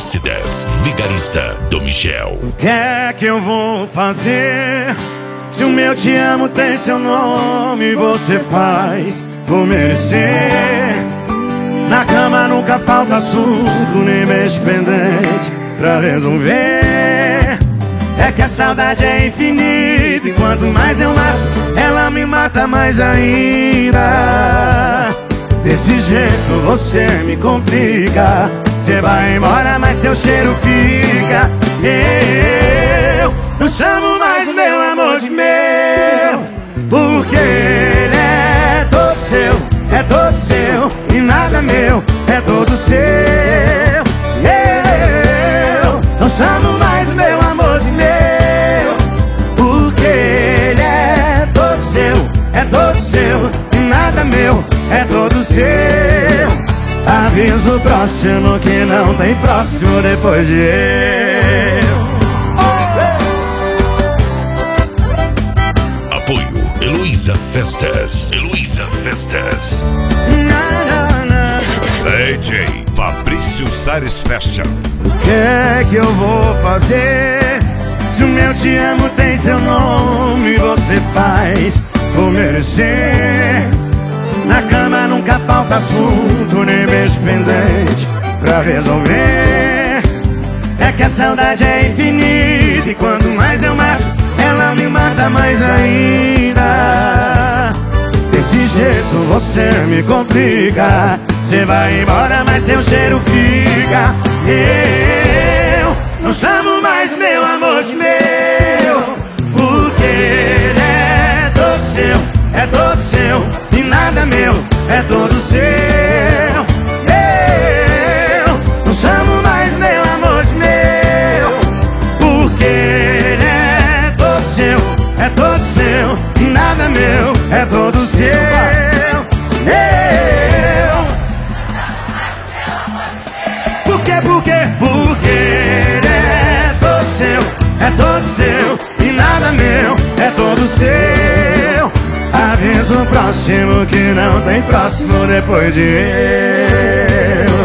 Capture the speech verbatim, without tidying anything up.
S dez, Vigarista do Michel. O que é que eu vou fazer? Se o meu te amo tem seu nome, você faz por merecer. Na cama nunca falta assunto, nem beijo pendente pra resolver. É que a saudade é infinita e quanto mais eu mato, ela me mata mais ainda. Desse jeito você me complica. Você vai embora, mas seu cheiro fica. Eu não chamo mais meu amor de meu, porque ele é todo seu, é todo seu e nada meu, é todo seu. Eu não chamo mais meu amor de meu, porque ele é todo seu, é todo seu e nada meu, é todo seu. Aviso próximo que não tem próximo depois de eu. Apoio Heloísa Festas. Heloísa Festas. Na, na, na. D J Fabrício Sares Fashion. O que é que eu vou fazer? Se o meu te amo tem seu nome, você faz por merecer. Na cama nunca falta assunto, nem beijo pendente pra resolver. É que a saudade é infinita e quanto mais eu mato, ela me mata mais ainda. Desse jeito você me complica. Você vai embora, mas seu cheiro fica. Eu não chamo mais meu amor de meu, porque ele é todo seu, é todo seu e nada meu, é todo seu. Eu não chamo mais meu amor de meu, porque ele é todo seu, é todo seu e nada meu, é todo seu. Eu Por quê, por quê? Porque ele é todo seu, é todo seu e nada meu, é todo seu. Aviso próximo que não tem próximo depois de eu.